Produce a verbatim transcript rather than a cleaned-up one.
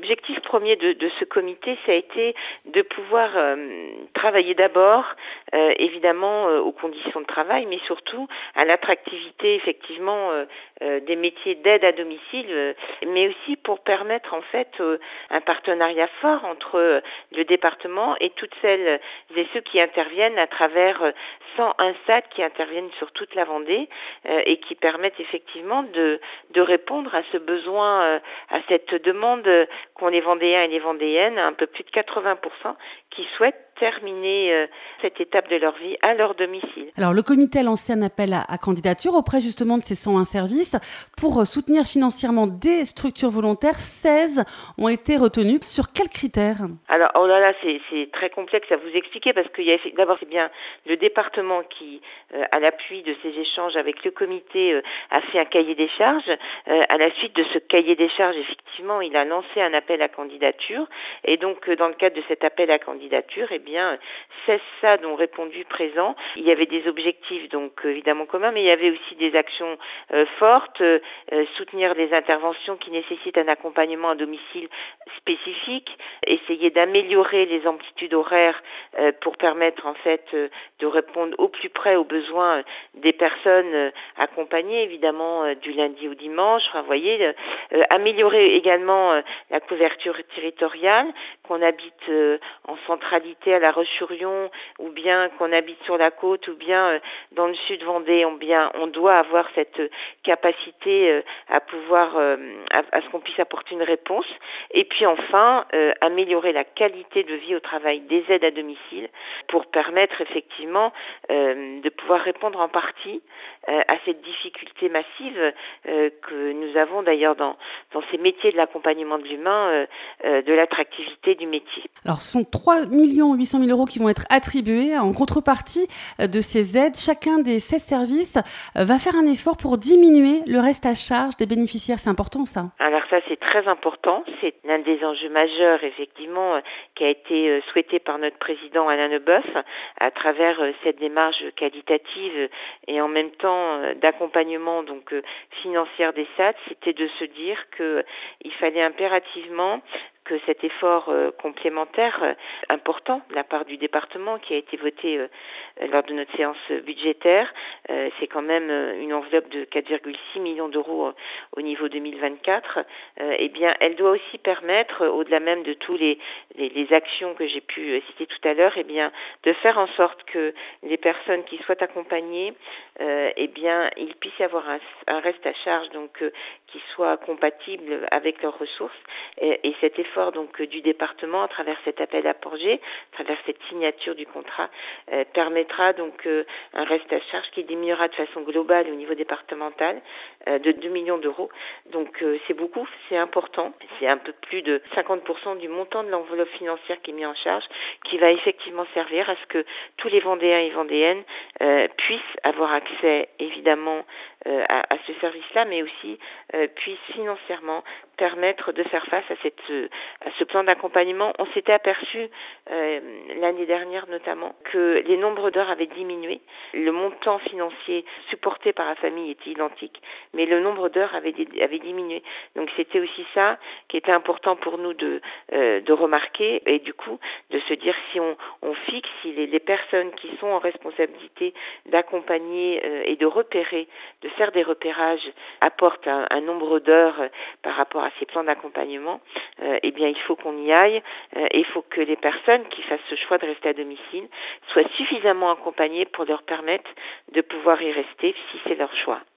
l'objectif premier de, de ce comité, ça a été de pouvoir euh, travailler d'abord, euh, évidemment, euh, aux conditions de travail, mais surtout à l'attractivité, effectivement, euh, euh, des métiers d'aide à domicile, euh, mais aussi pour permettre, en fait, euh, un partenariat fort entre euh, le département et toutes celles et ceux qui interviennent à travers euh, cent un S A D qui interviennent sur toute la Vendée euh, et qui permettent effectivement de, de répondre à ce besoin, euh, à cette demande qu'ont les Vendéens et les Vendéennes, un peu plus de quatre-vingts pour cent qui souhaitent terminer euh, cette étape de leur vie à leur domicile. Alors, le comité a lancé un appel à, à candidature auprès justement de ces cent un services pour soutenir financièrement des structures volontaires. seize ont été retenus. Sur quels critères ? Alors, oh là là, c'est, c'est très complexe à vous expliquer parce qu'il y a d'abord c'est bien le département qui, euh, à l'appui de ces échanges avec le comité, euh, a fait un cahier des charges. Euh, à la suite de ce cahier des charges, effectivement, il a lancé un appel à candidature. Et donc, euh, dans le cadre de cet appel à candidature, eh bien, seize S A D ont répondu présents. Il y avait des objectifs, donc évidemment communs, mais il y avait aussi des actions euh, fortes, euh, soutenir des interventions qui nécessitent un accompagnement à domicile spécifique, essayer d'améliorer les amplitudes horaires euh, pour permettre en fait euh, de répondre au plus près aux besoins des personnes euh, accompagnées, évidemment euh, du lundi au dimanche. Enfin, vous voyez, euh, améliorer également euh, la couverture territoriale, qu'on habite euh, en centralité à La Roche-sur-Yon ou bien qu'on habite sur la côte ou bien euh, dans le sud Vendée, on bien on doit avoir cette euh, capacité euh, à pouvoir euh, à, à ce qu'on puisse apporter une réponse. Et puis enfin euh, améliorer la qualité de vie au travail des aides à domicile pour permettre effectivement euh, de pouvoir répondre en partie euh, à cette difficulté massive euh, que nous avons d'ailleurs dans dans ces métiers de l'accompagnement de l'humain, euh, euh, de l'attractivité du métier. Alors, ce sont trois millions huit cent mille euros qui vont être attribués en contrepartie de ces aides. Chacun des seize services va faire un effort pour diminuer le reste à charge des bénéficiaires. C'est important, ça. Alors ça, c'est très important. C'est l'un des enjeux majeurs, effectivement, euh, qui a été euh, souhaité par notre président Alain Leboeuf à travers euh, cette démarche qualitative euh, et en même temps euh, d'accompagnement donc euh, financière des S A D. C'était de se dire que euh, il fallait impérativement que cet effort euh, complémentaire euh, important de la part du département qui a été voté euh, lors de notre séance budgétaire, euh, c'est quand même euh, une enveloppe de quatre virgule six millions d'euros euh, au niveau deux mille vingt-quatre, euh, eh bien elle doit aussi permettre, euh, au-delà même de tous les, les, les actions que j'ai pu euh, citer tout à l'heure, eh bien de faire en sorte que les personnes qui soient accompagnées, euh, eh bien il puisse y avoir un, un reste à charge donc euh, qui soit compatible avec leurs ressources et, et cet effort donc du département à travers cet appel à projet, à travers cette signature du contrat, euh, permettra donc euh, un reste à charge qui diminuera de façon globale au niveau départemental euh, de deux millions d'euros. Donc euh, c'est beaucoup, c'est important, c'est un peu plus de cinquante pour cent du montant de l'enveloppe financière qui est mis en charge, qui va effectivement servir à ce que tous les Vendéens et Vendéennes euh, puissent avoir accès évidemment euh, à, à ce service-là, mais aussi euh, puissent financièrement permettre de faire face à cette à ce plan d'accompagnement. On s'était aperçu euh, l'année dernière notamment que les nombres d'heures avaient diminué. Le montant financier supporté par la famille était identique, mais le nombre d'heures avait, avait diminué. Donc c'était aussi ça qui était important pour nous de, euh, de remarquer et du coup de se dire si on, on fixe, si les, les personnes qui sont en responsabilité d'accompagner euh, et de repérer, de faire des repérages apportent un, un nombre d'heures euh, par rapport à ces plans d'accompagnement, euh, eh bien il faut qu'on y aille euh, et il faut que les personnes qui fassent ce choix de rester à domicile soient suffisamment accompagnées pour leur permettre de pouvoir y rester si c'est leur choix.